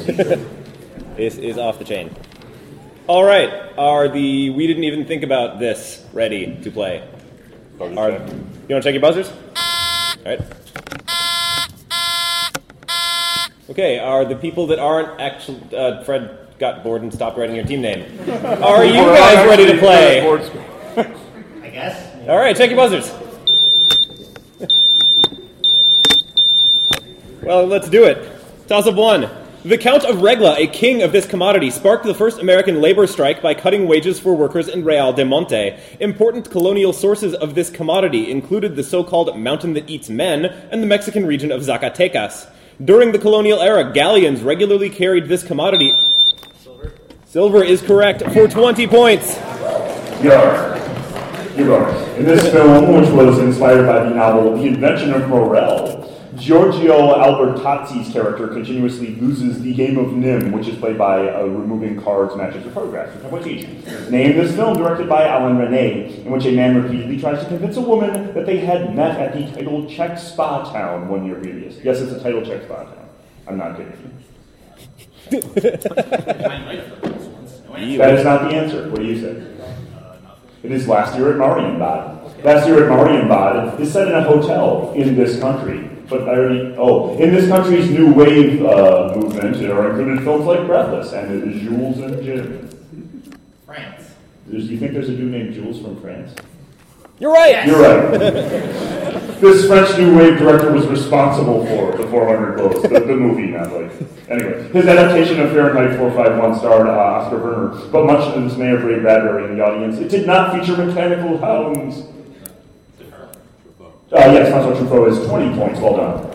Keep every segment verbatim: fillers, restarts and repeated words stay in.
This is off the chain. All right, are the we didn't even think about this ready to play? Are, you want to check your buzzers? All right. Okay, are the people that aren't actually... Uh, Fred got bored and stopped writing your team name. Are you guys ready to play? I guess. All right, check your buzzers. Well, let's do it. Toss up one. The Count of Regla, a king of this commodity, sparked the first American labor strike by cutting wages for workers in Real de Monte. Important colonial sources of this commodity included the so-called mountain that eats men and the Mexican region of Zacatecas. During the colonial era, galleons regularly carried this commodity. Silver. Silver is correct for twenty points. Yar. Yar. In this film, which was inspired by the novel The Invention of Morel, Giorgio Albertazzi's character continuously loses the game of Nim, which is played by uh, removing cards, matches, or photographs. Name this film, directed by Alain Resnais, in which a man repeatedly tries to convince a woman that they had met at the title Czech spa town one year previous. Yes, it's a title Czech spa town. I'm not kidding you. That is not the answer. What do you say? It is Last Year at Marienbad. Last Year at Marienbad is set in a hotel in this country. But I already, oh, in this country's new wave uh, movement are included films like Breathless and Jules and Jim. France. Do you think there's a dude named Jules from France? You're right. Yes. You're right. This French new wave director was responsible for the four hundred Clothes, the, the movie, not like. Anyway, his adaptation of Fahrenheit four fifty-one starred uh, Oscar Werner, but much of this may have raised Bradbury in the audience. It did not feature mechanical hounds. Uh, yes, Francois Truffaut is twenty points. Well done.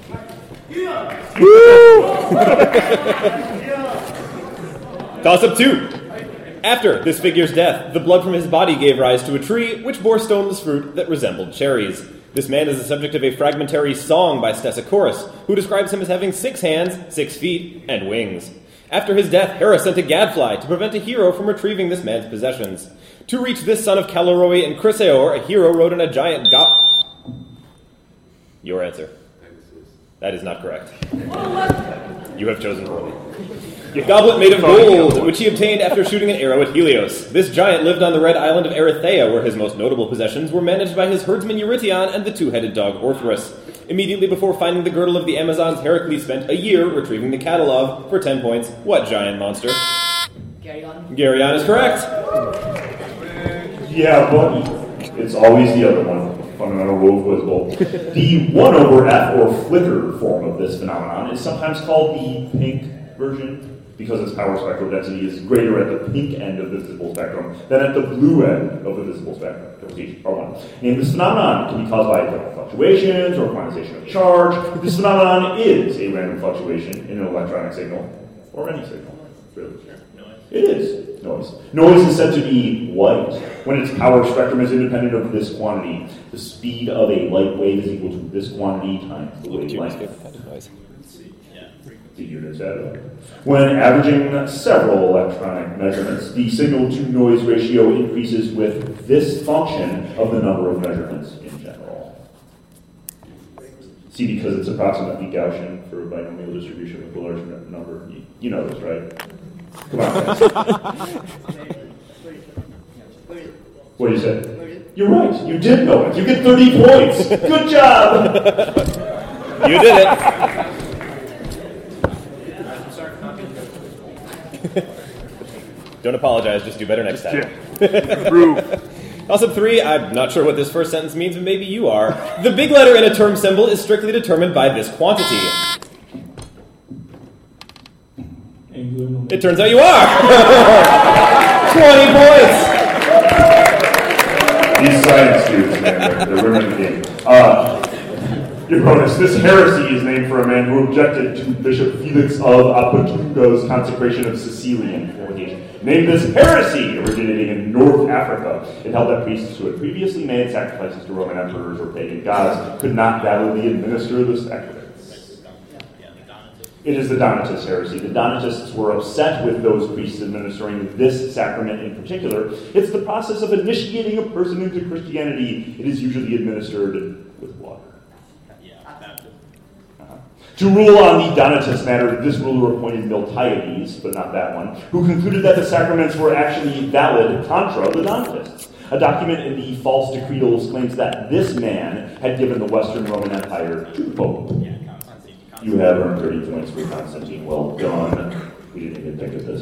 Toss up two. After this figure's death, the blood from his body gave rise to a tree which bore stones fruit that resembled cherries. This man is the subject of a fragmentary song by Stesichorus, who describes him as having six hands, six feet, and wings. After his death, Hera sent a gadfly to prevent a hero from retrieving this man's possessions. To reach this son of Caloroi and Chrysaor, a hero rode in a giant go- Your answer. That is not correct. You have chosen poorly. A goblet made of gold, which he obtained after shooting an arrow at Helios. This giant lived on the red island of Erythea, where his most notable possessions were managed by his herdsman Eurytion and the two-headed dog Orthrus. Immediately before finding the girdle of the Amazons, Heracles spent a year retrieving the cattle of, for ten points, what giant monster? Geryon. Geryon is correct. Yeah, but it's always the other one. Fundamental rule of Quizzball. The one over F or flicker form of this phenomenon is sometimes called the pink version, because its power spectral density is greater at the pink end of the visible spectrum than at the blue end of the visible spectrum. R one. And this phenomenon can be caused by electrical fluctuations or quantization of charge. This phenomenon is a random fluctuation in an electronic signal, or any signal, really. It is noise. Noise is said to be white when its power spectrum is independent of this quantity. The speed of a light wave is equal to this quantity times the wavelength. The units added. When averaging several electronic measurements, the signal-to-noise ratio increases with this function of the number of measurements in general. See, because it's approximately Gaussian for a binomial distribution with a large number. You, you know this, right? Come on, guys. What did you say? You're right. You did know it. You get thirty points. Good job. You did it. Don't apologize, just do better next time. Also, three, I'm not sure what this first sentence means, but maybe you are. The big letter in a term symbol is strictly determined by this quantity. It turns out you are! twenty points! These science students, man, they're winning the game. Uh, Your bonus. This heresy is named for a man who objected to Bishop Felix of Apatunga's consecration of Sicilian fornication. Named this heresy, originating in North Africa. It held that priests who had previously made sacrifices to Roman emperors or pagan gods could not validly administer the sacraments. It is the Donatist heresy. The Donatists were upset with those priests administering this sacrament in particular. It's the process of initiating a person into Christianity. It is usually administered with water. Uh-huh. To rule on the Donatist matter, this ruler appointed Miltiades, but not that one, who concluded that the sacraments were actually valid contra the Donatists. A document in the False Decretals claims that this man had given the Western Roman Empire to the Pope. You have earned thirty points for Constantine. Well done. We didn't even think of this.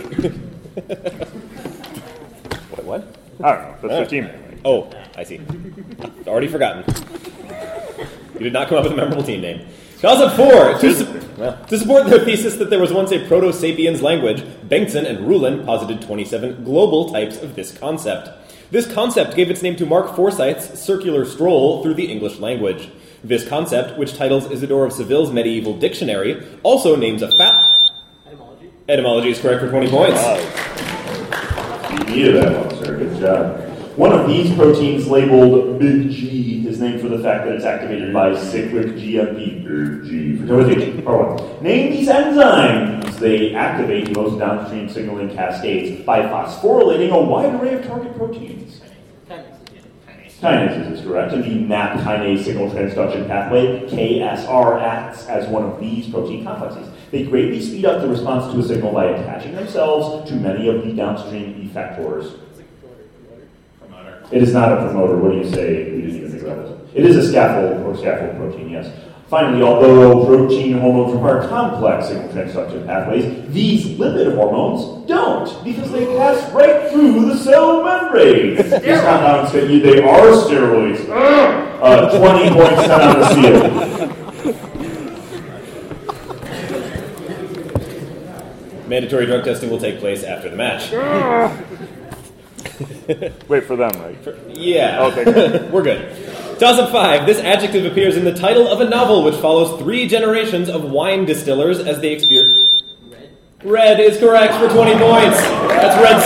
Wait, what? I don't know. That's fifteen. Oh, I see. Already forgotten. You did not come up with a memorable team name. Gossip four. To, su- well, to support their thesis that there was once a Proto-Sapiens language, Bengtson and Rulin posited twenty-seven global types of this concept. This concept gave its name to Mark Forsyth's circular stroll through the English language. This concept, which titles Isidore of Seville's medieval dictionary, also names a fat... Etymology. Etymology is correct for twenty points. Wow. You needed that one, sir. Good job. One of these proteins, labeled big G, is named for the fact that it's activated by cyclic G M P. Big G. Fertility. Name these enzymes. They activate most downstream signaling cascades by phosphorylating a wide array of target proteins. Kinases is correct, and the N A P kinase signal transduction pathway, K S R, acts as one of these protein complexes. They greatly speed up the response to a signal by attaching themselves to many of the downstream effectors. It is not a promoter. What do you say? We didn't even think about it. It is a scaffold or scaffold protein, yes. Finally, although protein hormones require complex signal transduction pathways, these lipid hormones don't, because they pass right through the cell membrane. These compounds, they are steroids. Uh, twenty points down on the seal. Mandatory drug testing will take place after the match. Wait for them, right? For, yeah. Okay. We're good. Toss-up five. This adjective appears in the title of a novel which follows three generations of wine distillers as they experience... Red. Red is correct for twenty points. That's Red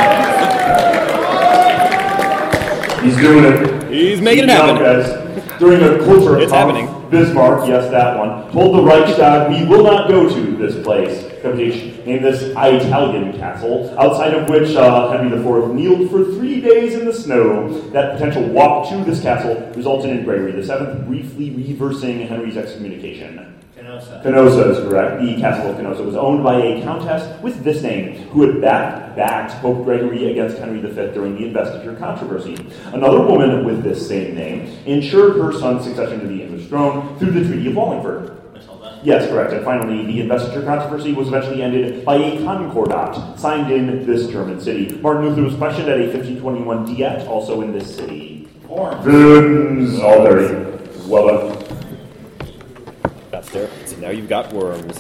Sorghum. He's doing it. He's making He's it happen. Guys. During a culture It's conf, happening. Bismarck, yes, that one, told the Reichstag, we will not go to this place. Named this Italian castle, outside of which uh, Henry the Fourth kneeled for three days in the snow. That potential walk to this castle resulted in Gregory the Seventh briefly reversing Henry's excommunication. Canossa. Canossa is correct. The castle of Canossa was owned by a countess with this name, who had backed, backed Pope Gregory against Henry the Fifth during the investiture controversy. Another woman with this same name ensured her son's succession to the English throne through the Treaty of Wallingford. Yes, correct. And finally, the investiture controversy was eventually ended by a concordat signed in this German city. Martin Luther was questioned at a fifteen twenty-one diet, also in this city. Worms. All dirty. Well done. That's there. So now you've got worms.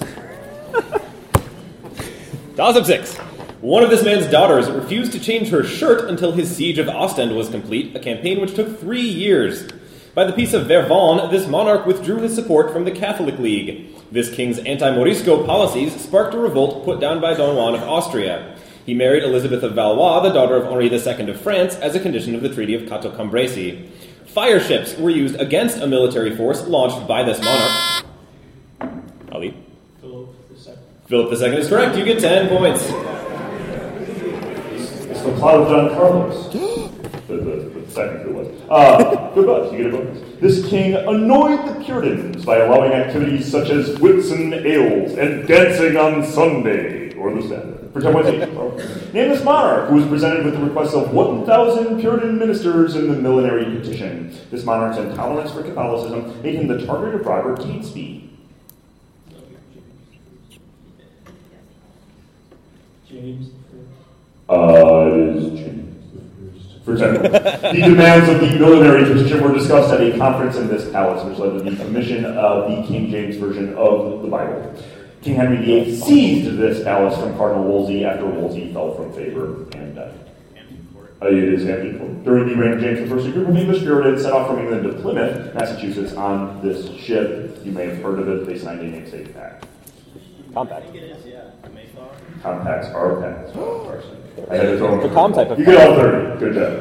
Toss-up six. One of this man's daughters refused to change her shirt until his siege of Ostend was complete, a campaign which took three years. By the Peace of Vervins, this monarch withdrew his support from the Catholic League. This king's anti-Morisco policies sparked a revolt put down by Don Juan of Austria. He married Elizabeth of Valois, the daughter of Henri the Second of France, as a condition of the Treaty of Cateau Cambrésis. Fire ships were used against a military force launched by this monarch. Ali? Philip the Second. Philip the Second is correct. You get ten points. It's the plot of Don Carlos. the, the, the second who was. Uh, good luck. You get a bonus. This king annoyed the Puritans by allowing activities such as Whitsun ales and dancing on Sunday, or the Sabbath. For ten points each. Name this monarch who was presented with the request of one thousand Puritan ministers in the millenary petition. This monarch's intolerance for Catholicism made him the target of Robert Catesby. James. Uh, it is James the First. For ten points. The demands of the millenary petition were discussed at a conference in this palace, which led to the commission of the King James Version of the Bible. King Henry the Eighth seized this palace from Cardinal Wolsey after Wolsey fell from favor and died. Uh, it is Hampton Court. During the reign of James the First, a group of English Puritans set off from England to Plymouth, Massachusetts, on this ship. You may have heard of it. They signed a namesake pact. Compact. Compacts are pacts. I had to throw them. The com type of You get all thirty. Good job.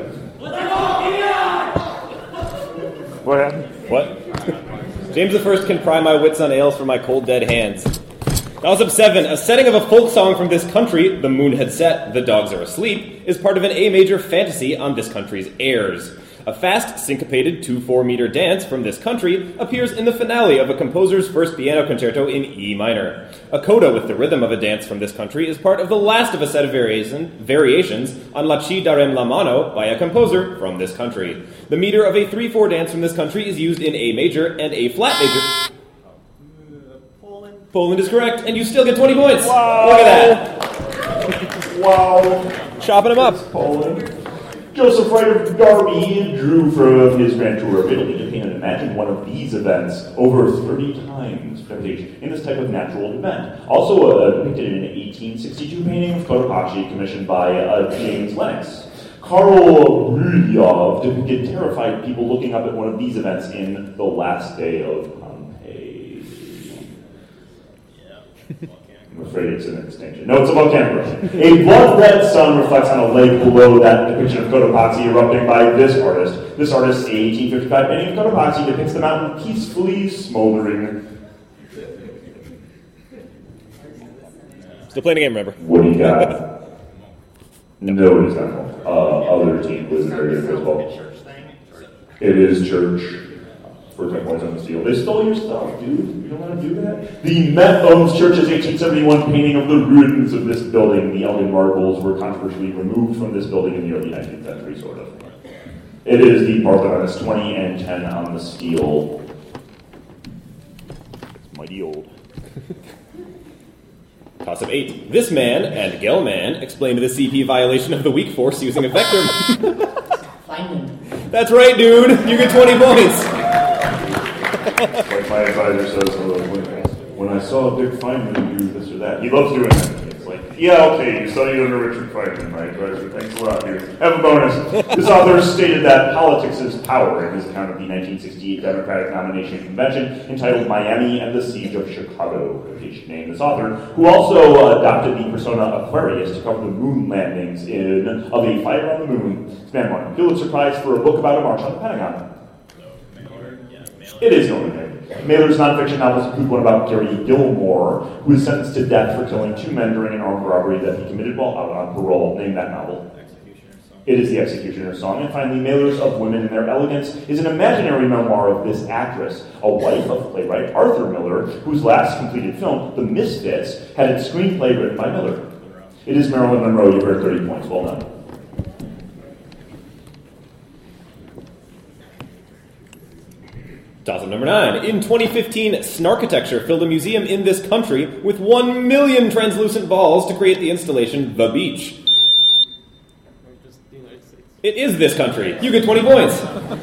What happened? What? James the First can pry my wits on ales from my cold dead hands. Toss-up seven. A setting of a folk song from this country, The Moon Had Set, The Dogs Are Asleep, is part of an A major fantasy on this country's airs. A fast, syncopated two four meter dance from this country appears in the finale of a composer's first piano concerto in E minor. A coda with the rhythm of a dance from this country is part of the last of a set of variation, variations on La Ci darem la mano by a composer from this country. The meter of a three four dance from this country is used in A major and A flat major. Poland. Poland is correct, and you still get twenty points. Wow. Look at that. Wow. Chopping them up. Poland. Joseph Wright of Derby drew from his grand tour of Italy to paint and imagine one of these events over thirty times in this type of natural event. Also uh, depicted in an eighteen sixty-two painting of Cotopaxi commissioned by uh, James Lennox. Karl Ryleov depicted terrified people looking up at one of these events in The Last Day of Pompeii. I'm afraid it's an extinction. No, it's a volcanic eruption. A blood-red sun reflects on a lake below that depiction of Cotopaxi erupting by this artist. This artist's eighteen fifty-five painting of Cotopaxi depicts the mountain peacefully smoldering. Still playing the game, remember? What do you got? No, it is not. Uh, other team was very good baseball. It is church. For ten points on the field. They stole your stuff, dude. You don't want to do that? The Met owns Church's eighteen seventy-one painting of the ruins of this building. The Elgin marbles were controversially removed from this building in the early nineteenth century, sort of. It is the Parthenon. It's twenty and ten on the steel. It's mighty old. Toss of eight. This man and Gelman explained the C P violation of the weak force using a vector. Feynman. That's right, dude. You get twenty points. Like my advisor says, when, when I saw Dick Feynman do this or that, he loves doing that. It's like, yeah, okay, you studied under Richard Feynman, my advisor. Thanks a lot, dude. Have a bonus. This author stated that politics is power in his account of the nineteen sixty-eight Democratic Nomination Convention entitled Miami and the Siege of Chicago. He should name this author, who also uh, adopted the persona Aquarius to cover the moon landings in Of a Fire on the Moon. This man won a Pulitzer Prize for a book about a march on the Pentagon. It is Norman Mailer. Mailer's nonfiction novels include one about Gary Gilmore, who was sentenced to death for killing two men during an armed robbery that he committed while out on parole. Name that novel. It is The Executioner's Song. And finally, Mailer's Of Women and Their Elegance is an imaginary memoir of this actress, a wife of playwright Arthur Miller, whose last completed film, The Misfits, had its screenplay written by Miller. It is Marilyn Monroe. You've earned thirty points. Well done. Toss-up number nine. In twenty fifteen, Snarkitecture filled a museum in this country with one million translucent balls to create the installation The Beach. It is this country. You get twenty points.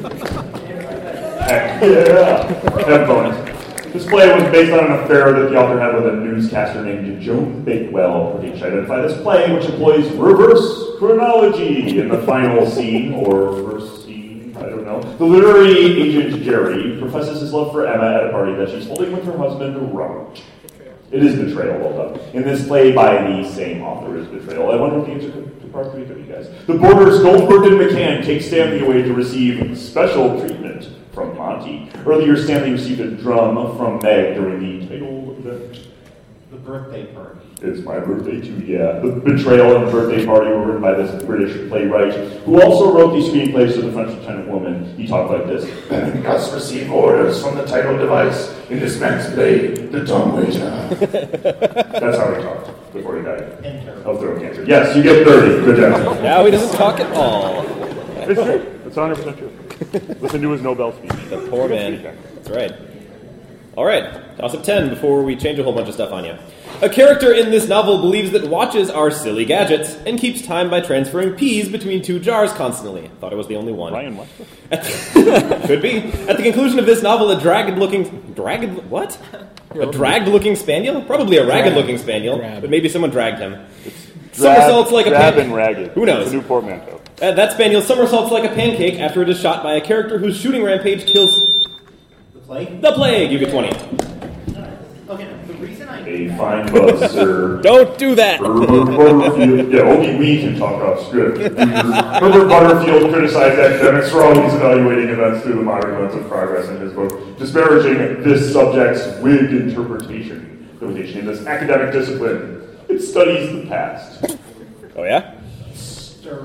Heck yeah. Have bonus. This play was based on an affair that the author had with a newscaster named Joan Bakewell. We should identify this play, which employs reverse chronology in the final scene, or first scene, I don't know. The literary agent Jerry professes his love for Emma at a party that she's holding with her husband, Robert. It is Betrayal, well done. In this play by the same author as Betrayal. I wonder if the answer to part three could be, guys. The Borders, Goldberg and McCann take Stanley away to receive special treatment from Monty. Earlier, Stanley received a drum from Meg during the title event. The birthday party. It's my birthday too, yeah. The Betrayal and the Birthday Party were written by this British playwright, who also wrote the screenplays to The French Lieutenant Woman. He talked like this. And Gus received orders from the title device in this man's play, The Dumb Waiter. That's how he talked before he died of throat cancer. Yes, you get thirty. Good job. Now he doesn't talk at all. It's true. It's one hundred percent true. Listen to his Nobel speech. The poor man. That's right. All right. Toss up ten before we change a whole bunch of stuff on you. A character in this novel believes that watches are silly gadgets and keeps time by transferring peas between two jars constantly. Thought I was the only one. Ryan Westbrook? Could be. At the conclusion of this novel, a dragged-looking... Dragged... What? A dragged-looking spaniel? Probably a ragged-looking spaniel, Drab. but maybe someone dragged him. Drab, Somersaults like a drab pan- and ragged. Who knows? It's a new portmanteau. Uh, that spaniel somersaults like a pancake after it is shot by a character whose shooting rampage kills... The plague? The plague! You get twenty. Okay, the reason I... A fine buzzer. Don't do that! Herbert Butterfield. Yeah, only we can talk off script. Herbert Butterfield criticized academics for always evaluating events through the modern lens of progress in his book, disparaging this subject's Whig interpretation. Limitation in this academic discipline. It studies the past. Oh, yeah? Stir.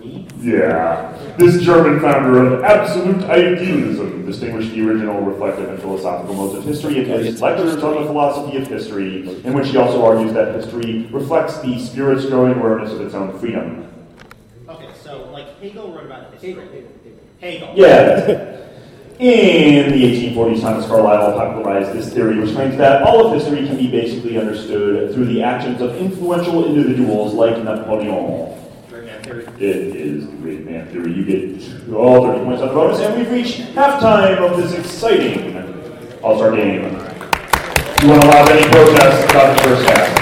me? Yeah. This German founder of absolute idealism distinguished the original reflective and philosophical modes of history in his lectures on the philosophy of history, in which he also argues that history reflects the spirit's growing awareness of its own freedom. Okay, so like Hegel wrote about history. Hegel. Hegel. Yeah. In the eighteen forties, Thomas Carlyle popularized this theory, which claims that all of history can be basically understood through the actions of influential individuals like Napoleon. Great man theory. It is the great man theory. You get all thirty points on the bonus, and we've reached halftime of this exciting All-Star game. You want to allow any protests about the first half?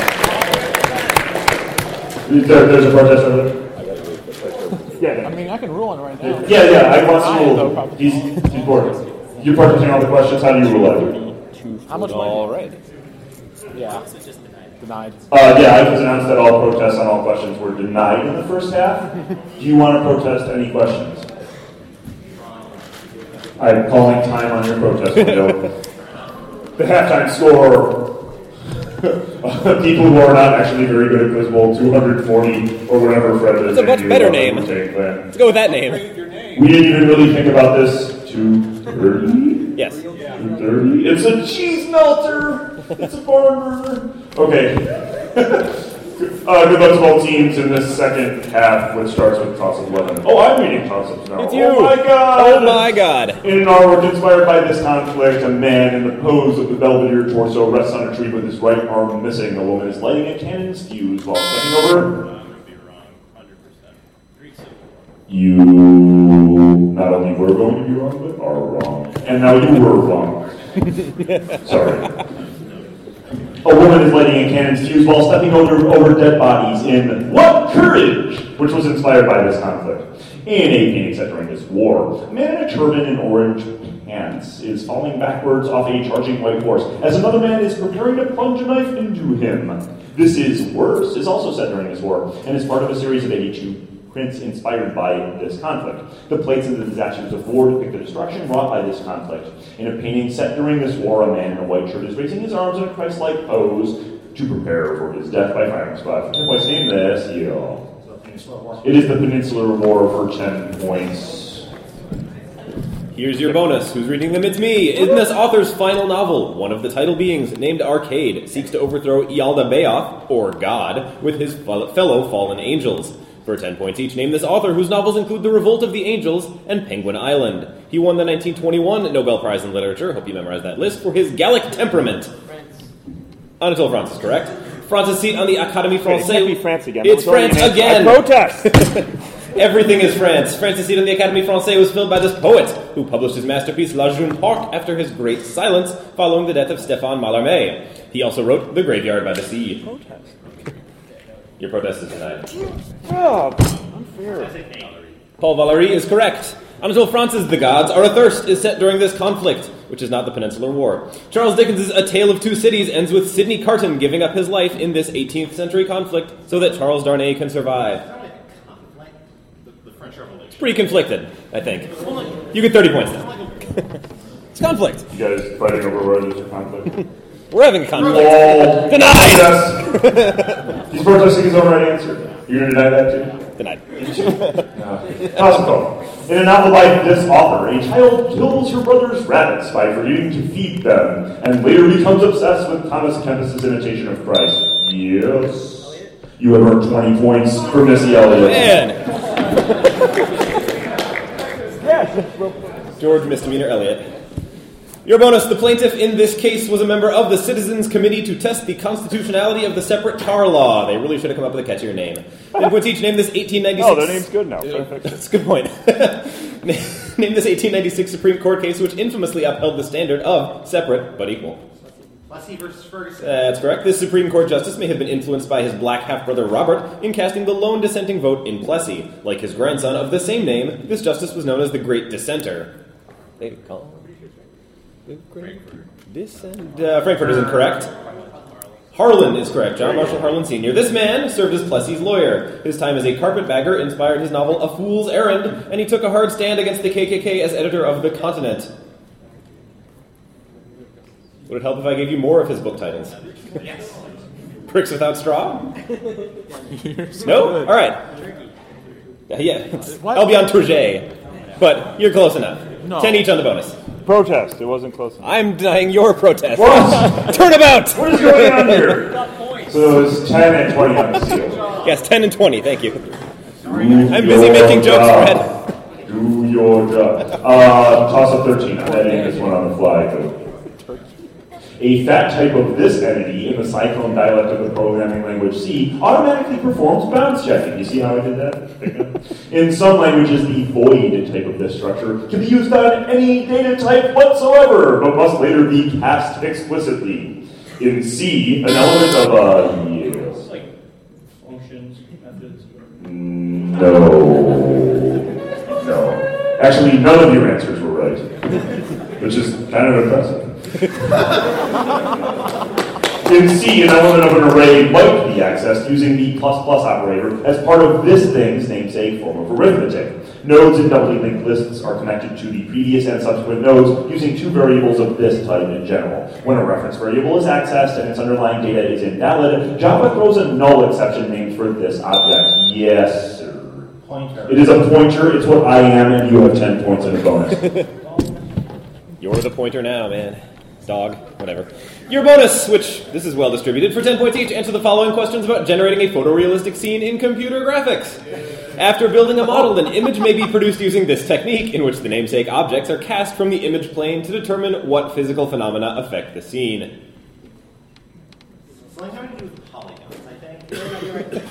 There, there's a protest over there? Yeah, I mean, I can rule on it right now. Yeah, yeah, I want I to know, rule. probably. He's, he's bored. You're protesting all the questions. How do you rule it? How much All money? right. Yeah. Denied. Uh, yeah, I just announced that all protests on all questions were denied in the first half. Do you want to protest any questions? I'm calling time on your protest window. The halftime score. People who are not actually very good at Quiz Bowl, two hundred forty or whatever Fred is. That's a much better name. Let's Let's go with that name. We didn't even really think about this. two thirty? Yes. two thirty? It's a cheese melter! It's a barber! Okay. Uh, good luck to all teams in this second half, which starts with toss-up eleven. Oh, I'm reading toss-ups now. It's you. Oh my god! Oh my god. In an artwork inspired by this conflict, a man in the pose of the Belvedere torso rests on a tree with his right arm missing. A woman is lighting a cannon's fuse while stepping over. You not only were going to be wrong, but are wrong. And now you were wrong. Sorry. A woman is lighting a cannon's fuse while stepping over, over dead bodies in What Courage?, which was inspired by this conflict. In a painting set during this war, a man in a turban and orange pants is falling backwards off a charging white horse as another man is preparing to plunge a knife into him. This Is Worse is also set during this war and is part of a series of eighty-two prints inspired by this conflict. The plates and the disasters of war depict the destruction wrought by this conflict. In a painting set during this war, a man in a white shirt is raising his arms in a Christ-like pose to prepare for his death by firing a spot. For ten points, name this, yeah. It is the Peninsular War for ten points. Here's your bonus. Who's reading them? It's me. In this author's final novel, one of the title beings, named Arcade, seeks to overthrow Yaldabaoth, or God, with his fellow fallen angels. For ten points each, name this author whose novels include The Revolt of the Angels and Penguin Island. He won the nineteen twenty-one Nobel Prize in Literature, hope you memorized that list, for his Gallic temperament. Anatole France is correct. France's seat on the Académie Française... It can't be France again. It's France again! I protest! Everything is France. France's seat on the Académie Française was filled by this poet, who published his masterpiece La Jeune Parc after his great silence following the death of Stéphane Mallarmé. He also wrote The Graveyard by the Sea. Protest. Your protest is denied. Oh, unfair. Paul Valéry is correct. Anatole France's The Gods Are Athirst is set during this conflict, which is not the Peninsular War. Charles Dickens' A Tale of Two Cities ends with Sidney Carton giving up his life in this eighteenth century conflict so that Charles Darnay can survive. It's pretty conflicted, I think. You get thirty points now. It's conflict. You guys fighting over whether there's a conflict? We're having a conflict. All Denied! Yes. He's protesting his own right answer. You're going to deny that too? Denied. Possible. In a novel by this author, a child kills her brother's rabbits by forgetting to feed them, and later becomes obsessed with Thomas Kempis' imitation of Christ. Yes. You have earned twenty points for Missy Elliott. Man! George Misdemeanor Elliott. Your bonus, the plaintiff in this case was a member of the Citizens Committee to test the constitutionality of the separate tar law. They really should have come up with a catchier name. Then points each, name this eighteen ninety-six... Oh, their name's good now. That's a good point. Name this eighteen ninety-six Supreme Court case which infamously upheld the standard of separate but equal. Plessy versus Ferguson. That's correct. This Supreme Court justice may have been influenced by his black half-brother Robert in casting the lone dissenting vote in Plessy. Like his grandson of the same name, this justice was known as the Great Dissenter. They call him the Great Dissenter. Uh, Frankfurt is incorrect. Harlan is correct. John Marshall Harlan Senior This man served as Plessy's lawyer. His time as a carpetbagger inspired his novel A Fool's Errand, and he took a hard stand against the K K K as editor of The Continent. Would it help if I gave you more of his book titles? Yes. Bricks Without Straw? No? All right. Uh, yeah, it's What? Albion Tourget. But you're close enough. No. ten each on the bonus. Protest. It wasn't close enough. I'm denying your protest. What? Turnabout! What is going on here? So it was ten and twenty on the seal. Yes, ten and twenty, thank you. I'm busy making jokes, Fred. Do your job. Uh, toss up thirteen. I'm editing this one on the fly. Though. A fat type of this entity in the Cyclone dialect of the programming language C automatically performs bounce checking. You see how I did that? In some languages, the void type of this structure can be used on any data type whatsoever, but must later be cast explicitly. In C, an element of a... Yes. Like functions, methods. No. No. Actually, none of your answers were right, which is kind of impressive. In C, an element of an array might be accessed using the plus plus operator as part of this thing's namesake form of arithmetic. Nodes in doubly linked lists are connected to the previous and subsequent nodes using two variables of this type in general. When a reference variable is accessed and its underlying data is invalid, Java throws a null exception named for this object. Yes, sir. Pointer. It is a pointer. It's what I am, and you have ten points in a bonus. You're the pointer now, man. Dog, whatever. Your bonus, which this is well distributed, for ten points each, answer the following questions about generating a photorealistic scene in computer graphics. After building a model, an image may be produced using this technique, in which the namesake objects are cast from the image plane to determine what physical phenomena affect the scene. Something having to do with polygons, I think.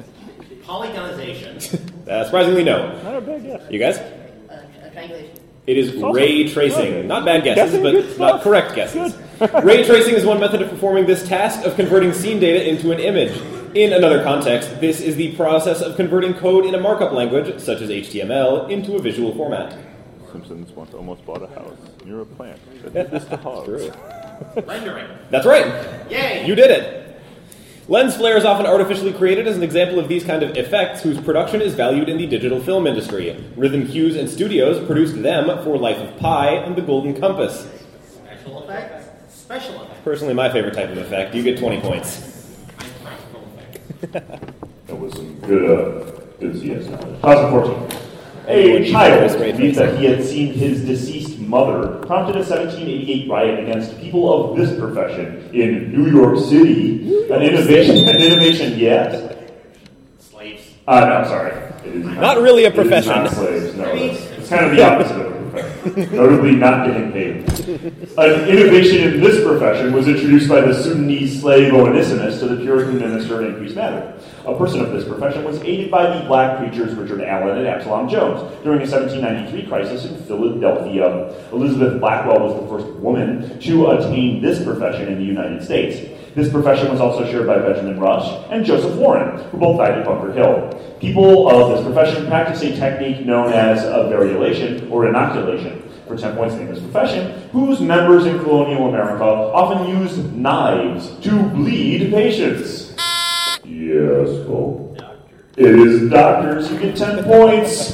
Polygonization. Uh, surprisingly, no. Not a bad guess. You guys? Uh, triangulation. It is ray tracing. Not bad guesses, Guessing but good not stuff. correct guesses. Ray tracing is one method of performing this task of converting scene data into an image. In another context, this is the process of converting code in a markup language, such as H T M L, into a visual format. Simpsons once almost bought a house near a plant that did this to hogs. True. Rendering. That's right. Yay! You did it. Lens flare is often artificially created as an example of these kind of effects whose production is valued in the digital film industry. Rhythm Cues and Studios produced them for Life of Pi and The Golden Compass. Special effects. Special effects. Personally, my favorite type of effect. You get twenty points. Practical effects. That was some good, uh, good C S knowledge. twenty fourteen. A child believed that he had seen his deceased mother prompted a seventeen eighty-eight riot against people of this profession in New York City. An innovation, an innovation, yes. Slaves. Uh, no, sorry. It is Not really a It is profession. not slaves, no. It's, it's kind of the opposite of a profession. Notably not getting paid. An innovation in this profession was introduced by the Sudanese slave Onesimus to the Puritan minister Increase Mather. A person of this profession was aided by the black preachers Richard Allen and Absalom Jones during a seventeen ninety-three crisis in Philadelphia. Elizabeth Blackwell was the first woman to attain this profession in the United States. This profession was also shared by Benjamin Rush and Joseph Warren, who both died at Bunker Hill. People of this profession practice a technique known as a variolation or inoculation. For ten points in this profession, whose members in colonial America often used knives to bleed patients. Yes, well, it is doctors who get ten points.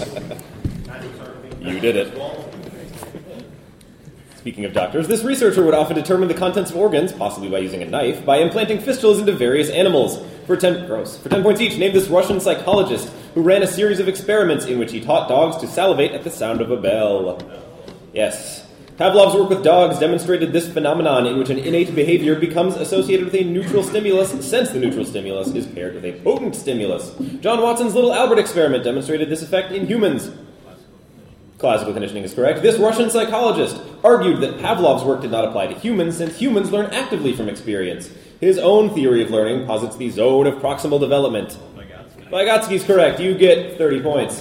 You did it. Speaking of doctors, this researcher would often determine the contents of organs, possibly by using a knife, by implanting fistulas into various animals. For ten, gross. For ten points each, name this Russian psychologist who ran a series of experiments in which he taught dogs to salivate at the sound of a bell. Yes. Pavlov's work with dogs demonstrated this phenomenon in which an innate behavior becomes associated with a neutral stimulus since the neutral stimulus is paired with a potent stimulus. John Watson's Little Albert experiment demonstrated this effect in humans. Classical conditioning is correct. This Russian psychologist argued that Pavlov's work did not apply to humans since humans learn actively from experience. His own theory of learning posits the zone of proximal development. Vygotsky's correct. You get thirty points.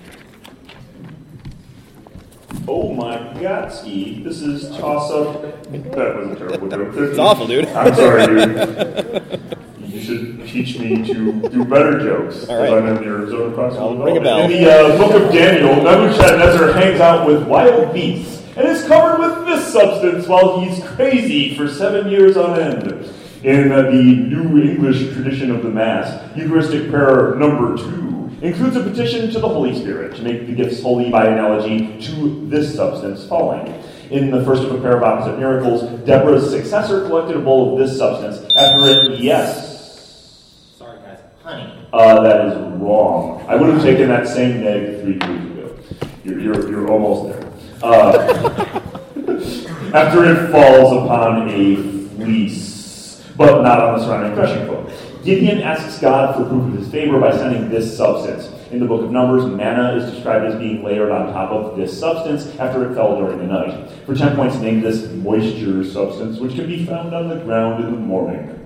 Oh my Godsky, this is toss-up. That was a terrible joke. It's awful, dude. I'm sorry, dude. You should teach me to do better jokes. All right. I'm in your zone of proximal I'll ring a development. bell. In the uh, book of Daniel, Nebuchadnezzar hangs out with wild beasts and is covered with this substance while he's crazy for seven years on end. In uh, the New English tradition of the Mass, Eucharistic prayer number two includes a petition to the Holy Spirit to make the gifts holy by analogy to this substance falling. In the first of a pair of opposite miracles, Deborah's successor collected a bowl of this substance after it, yes. sorry guys, honey. Uh, that is wrong. I would have taken that same neg three years ago. You're, you're, you're almost there. Uh, after it falls upon a fleece, but not on the surrounding threshing floor. Gideon asks God for proof of his favor by sending this substance. In the book of Numbers, manna is described as being layered on top of this substance after it fell during the night. For ten points, name this moisture substance, which can be found on the ground in the morning.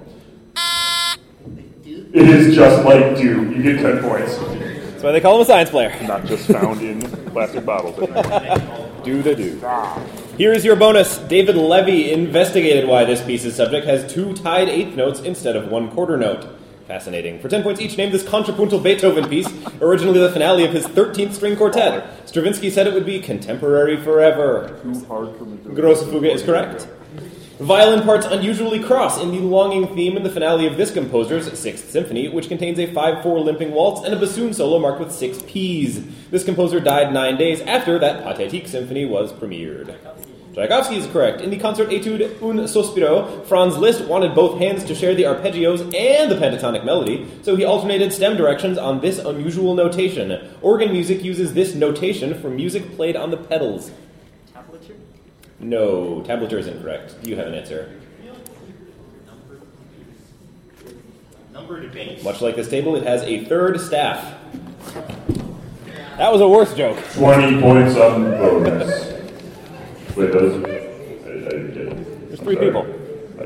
It is just like dew. You get ten points. That's why they call him a science player. Not just found in plastic bottles. Do the do. Here is your bonus. David Levy investigated why this piece's subject has two tied eighth notes instead of one quarter note. Fascinating. For ten points each, name this contrapuntal Beethoven piece, originally the finale of his thirteenth string quartet. Stravinsky said it would be contemporary forever. Too hard for me to... Grosse Fuge is correct. Violin parts unusually cross in the longing theme in the finale of this composer's Sixth Symphony, which contains a five four limping waltz and a bassoon solo marked with six P's. This composer died nine days after that Pathétique symphony was premiered. Tchaikovsky is correct. In the concert Etude Un Sospiro, Franz Liszt wanted both hands to share the arpeggios and the pentatonic melody, so he alternated stem directions on this unusual notation. Organ music uses this notation for music played on the pedals. Tablature? No, tablature is incorrect. Do you have an answer? Number. Number debate. Much like this table, it has a third staff. That was a worse joke. twenty points on the bonus. Wait, those... I, I did. There's three people. I,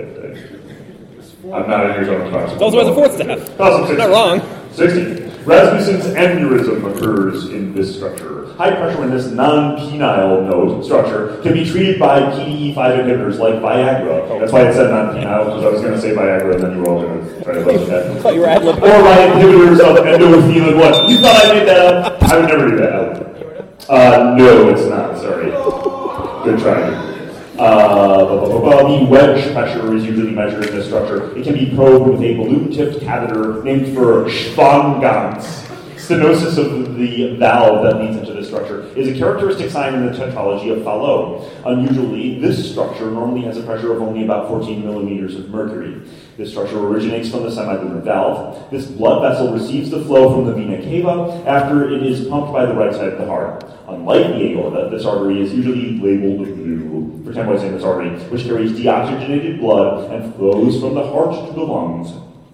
I, I'm not in here on the clock. It also has a fourth staff. Awesome, Not wrong. sixty. Rasmussen's aneurysm occurs in this structure. High pressure in this non-penile node structure can be treated by P D E five inhibitors like Viagra. That's why it said non-penile, because I was going to say Viagra and then you were all going to try to let that. I thought you were ad-libbing. Or by inhibitors of endothelial one. You thought I made that up? I would never do that. Uh, no, it's not. Sorry. Good try. Uh, blah, blah, blah, blah. The wedge pressure is usually measured in this structure. It can be probed with a balloon-tipped catheter named for Schwann-Ganz. Stenosis of the valve that leads into this structure is a characteristic sign in the tetralogy of Fallot. Unusually, this structure normally has a pressure of only about fourteen millimeters of mercury. This structure originates from the semilunar valve. This blood vessel receives the flow from the vena cava after it is pumped by the right side of the heart. Unlike the aorta, this artery is usually labeled blue, for ten points in this artery, which carries deoxygenated blood and flows from the heart to the lungs.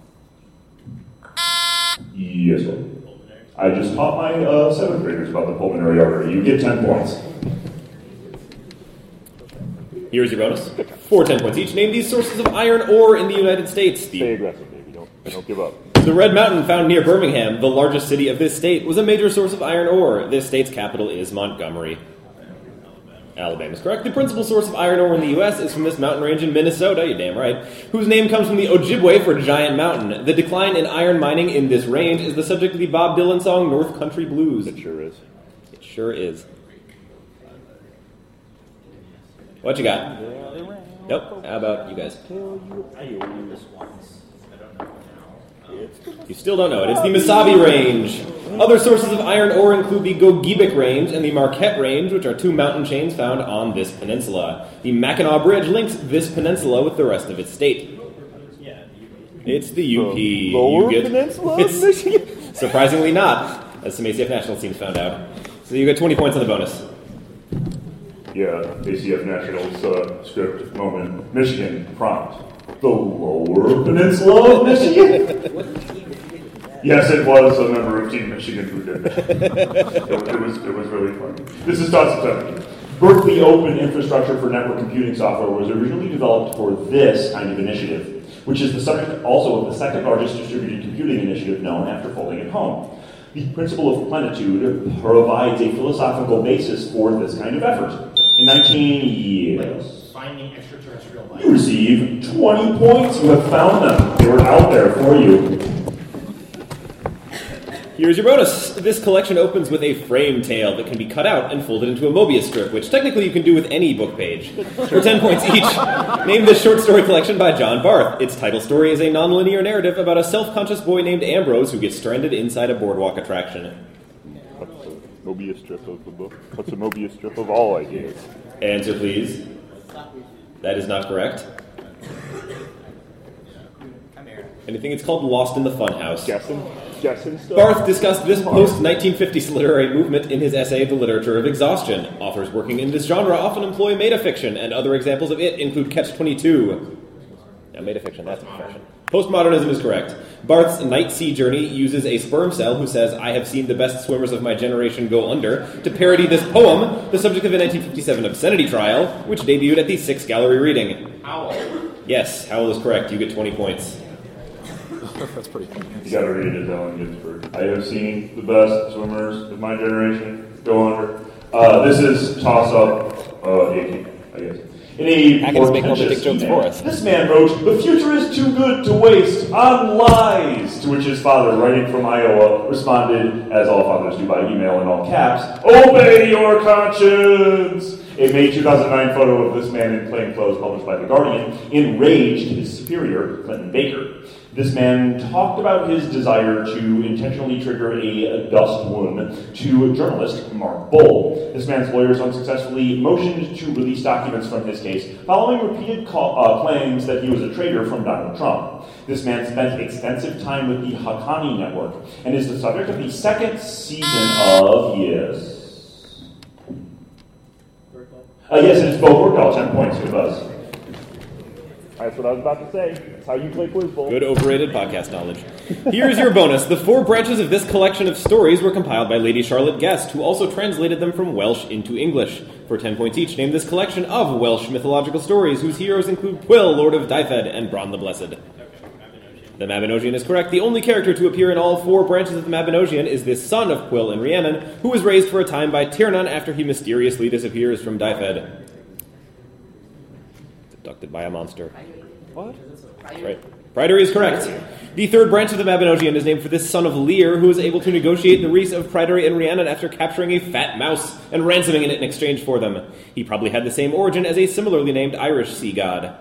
Yes, sir. I just taught my uh, seventh graders about the pulmonary artery. You get ten points. Here's your bonus. For ten points each, name these sources of iron ore in the United States. Stay The, aggressive, baby. Don't, don't give up. the Red Mountain, found near Birmingham, the largest city of this state, was a major source of iron ore. This state's capital is Montgomery. Alabama is correct. The principal source of iron ore in the U S is from this mountain range in Minnesota, you're damn right, whose name comes from the Ojibwe for giant mountain. The decline in iron mining in this range is the subject of the Bob Dylan song North Country Blues. It sure is. It sure is. What you got? Nope. How about you guys? I knew this once. I don't know now. You still don't know it. It's the Mesabi Range. Other sources of iron ore include the Gogebic Range and the Marquette Range, which are two mountain chains found on this peninsula. The Mackinac Bridge links this peninsula with the rest of its state. Yeah. It's the U P. The Lower You get- Peninsula of it's- Michigan? Surprisingly not, as some A C F national teams found out. So you get twenty points on the bonus. Yeah, A C F Nationals uh, script moment. Michigan prompt. The Lower Peninsula of Michigan? Yes, it was a member of Team Michigan who did it. It, it was it was really fun. This is Todd September. Berkeley Open Infrastructure for Network Computing Software was originally developed for this kind of initiative, which is the subject also of the second largest distributed computing initiative known after folding at home. The principle of plenitude provides a philosophical basis for this kind of effort. In nineteen years, Finding extraterrestrial life. you receive twenty points. You have found them. They were out there for you. Here's your bonus. This collection opens with a frame tale that can be cut out and folded into a Mobius strip, which technically you can do with any book page. For ten points each, name this short story collection by John Barth. Its title story is a nonlinear narrative about a self-conscious boy named Ambrose who gets stranded inside a boardwalk attraction. What's the Mobius strip of the book? What's the Mobius strip of all ideas? Answer, please. That is not correct. Anything, it's called Lost in the Funhouse. Guessing, guessing stuff. Barth discussed this post nineteen fifties literary movement in his essay The Literature of Exhaustion. Authors working in this genre often employ metafiction, and other examples of it include Catch twenty-two. Now, metafiction, that's a profession. Postmodernism is correct. Barth's Night Sea Journey uses a sperm cell who says, I have seen the best swimmers of my generation go under, to parody this poem, the subject of a nineteen fifty-seven obscenity trial, which debuted at the Six Gallery reading. Owl. Yes, Howell is correct. You get twenty points. That's pretty funny. You gotta read it, Allen Ginsberg. I have seen the best swimmers of my generation go under. Uh, this is toss-up, uh, icky, I guess. In a Hackens make all the portentous dick jokes email, for us. this man wrote, the future is too good to waste on lies, to which his father, writing from Iowa, responded, as all fathers do by email in all caps, obey your conscience! A May two thousand nine photo of this man in plain clothes published by The Guardian enraged his superior, Clinton Baker. This man talked about his desire to intentionally trigger a dust wound to journalist Mark Bull. This man's lawyers unsuccessfully motioned to release documents from his case following repeated call, uh, claims that he was a traitor from Donald Trump. This man spent extensive time with the Haqqani Network and is the subject of the second season of, yes... Uh, yes, it's both worked out, ten points, it was. That's what I was about to say. That's how you play Quiz Bowl. Good overrated podcast knowledge. Here's your bonus. The four branches of this collection of stories were compiled by Lady Charlotte Guest, who also translated them from Welsh into English. For ten points each, name this collection of Welsh mythological stories, whose heroes include Pwyll, Lord of Dyfed, and Bron the Blessed. The Mabinogion is correct. The only character to appear in all four branches of the Mabinogion is this son of Pwyll and Rhiannon, who was raised for a time by Tiernan after he mysteriously disappears from Dyfed. Abducted by a monster. What? That's right. Pridery is correct. The third branch of the Mabinogion is named for this son of Lear, who was able to negotiate the release of Pridery and Rhiannon after capturing a fat mouse and ransoming it in exchange for them. He probably had the same origin as a similarly named Irish sea god.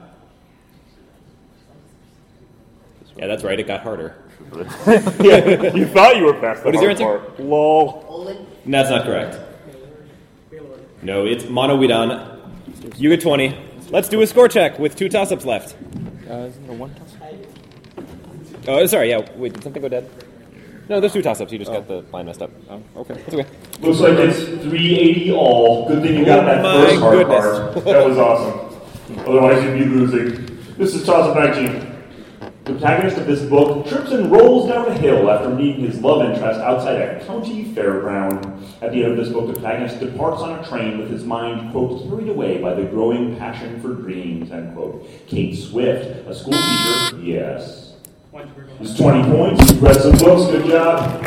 Yeah, that's right. It got harder. Yeah, you thought you were past the What is your hard answer? part. Lol. That's not correct. No, it's Monowidon. You get twenty. Let's do a score check with two toss-ups left. Uh, isn't there one toss? Oh, sorry, yeah. Wait, did something go dead? No, there's two toss-ups. You just Oh. got the line messed up. Oh, okay. It's okay. Looks like it's three eighty all. Good thing you got that Oh my first hard goodness. part. That was awesome. Otherwise you'd be losing. This is toss-up nineteen. The protagonist of this book trips and rolls down a hill after meeting his love interest outside a county fairground. At the end of this book, the protagonist departs on a train with his mind, quote, carried away by the growing passion for dreams, end quote. Kate Swift, a school teacher, yes. It's twenty points. You've read some books. Good job.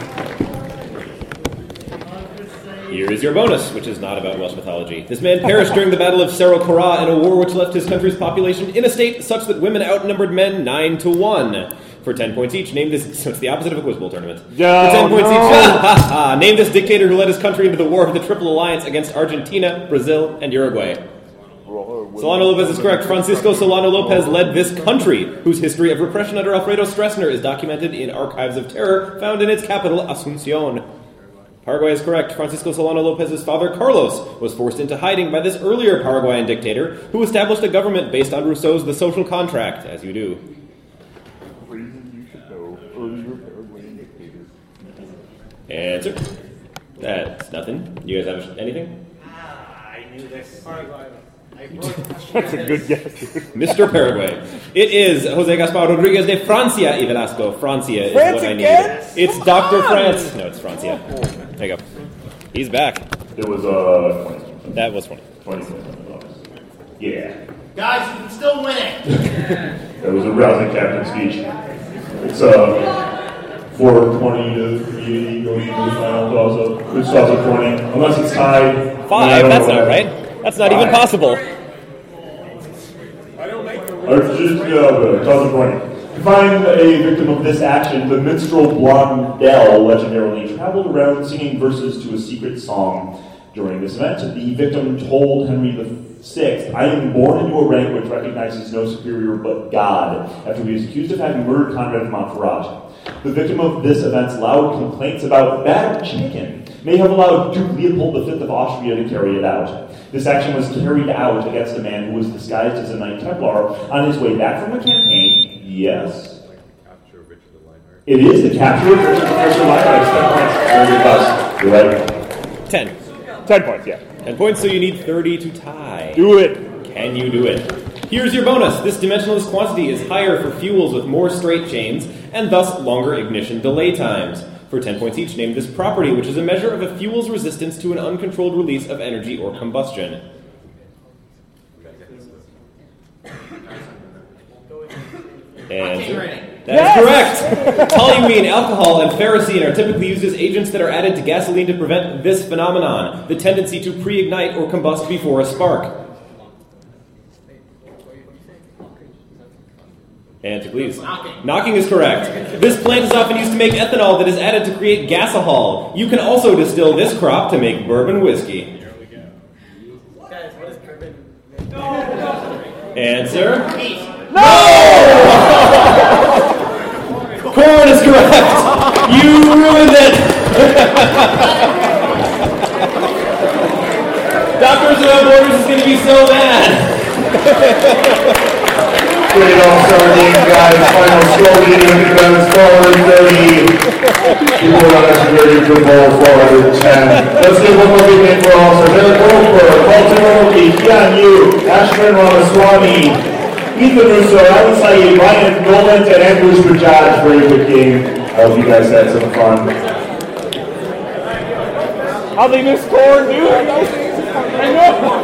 Here is your bonus, which is not about Welsh mythology. This man perished during the Battle of Cerro Corá in a war which left his country's population in a state such that women outnumbered men nine to one. For ten points each, name this... So it's the opposite of a Quiz Bowl tournament. Yeah, For ten points no. each, ha, ha, ha, name this dictator who led his country into the war of the Triple Alliance against Argentina, Brazil, and Uruguay. Solano Lopez is correct. Francisco Solano Lopez led this country, whose history of repression under Alfredo Stroessner is documented in Archives of Terror, found in its capital, Asunción. Paraguay is correct. Francisco Solano Lopez's father, Carlos, was forced into hiding by this earlier Paraguayan dictator, who established a government based on Rousseau's The Social Contract, as you do. Reason you should know earlier Paraguayan dictators. Answer. That's nothing. You guys have anything? Ah, I knew this. That's a good guess. Mister Paraguay. It is Jose Gaspar Rodriguez de Francia y Velasco. Francia is France what I again? need. It's Doctor France. No, it's Francia. There you go. He's back. It was uh twenty. That was funny. twenty. Yeah. Guys, you can still win it. That was a rousing captain speech. It's uh four twenty to three eighty going into the final toss-up. Which toss-up twenty? Unless it's tied. then I Five. don't That's know not what- right. That's not even Five. possible. Or just, uh, toss-up twenty. To find a victim of this action, the minstrel Blondel legendarily traveled around singing verses to a secret song. During this event, the victim told Henry the Sixth, I am born into a rank which recognizes no superior but God, after he was accused of having murdered Conrad of Montferrat. The victim of this event's loud complaints about bad chicken may have allowed Duke Leopold the Fifth of Austria to carry it out. This action was carried out against a man who was disguised as a Knight Templar on his way back from a campaign, yes. It is the capture of Professor Light. Very good buzz. You're right. Ten. Ten points, yeah. Ten points, so you need thirty to tie. Do it. Can you do it? Here's your bonus. This dimensionless quantity is higher for fuels with more straight chains, and thus longer ignition delay times. For ten points each, name this property, which is a measure of a fuel's resistance to an uncontrolled release of energy or combustion. And that is correct. Toluene, alcohol, and ferrocene are typically used as agents that are added to gasoline to prevent this phenomenon, the tendency to pre-ignite or combust before a spark. Answer, please. Knocking. Knocking is correct. This plant is often used to make ethanol that is added to create gasohol. You can also distill this crop to make bourbon whiskey. Here we go. Guys, what is bourbon? Answer? Peace. No! Corn is correct. You ruined it. Doctors Without Borders is going to be so bad. Great all-star game, guys. Final score leading defense four thirty. People on us ready for ball four ten. Let's give one more big name for all-stars. Eric Goldberg, Baltimore Rookie, Kian Yu, Ashwin Ramaswamy, Ethan Russo, Alan Saeed, Ryan Nolan, and Andrew Spajaj. Very good game. I hope you guys had some fun. How they miss corn, dude? I know.